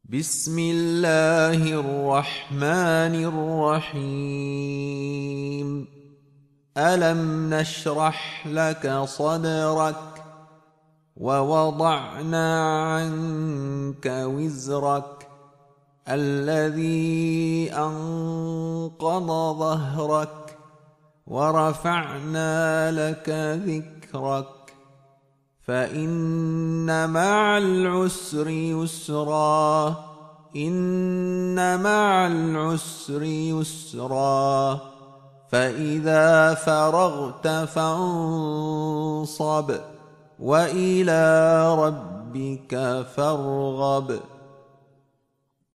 بسم الله الرحمن الرحيم. ألم نشرح لك صدرك ووضعنا عنك وزرك الذي أنقض ظهرك ورفعنا لك ذكرك فإن مع العسر يسرا إن مع العسر يسرا فإذا فرغت فانصب وإلى ربك فارغب.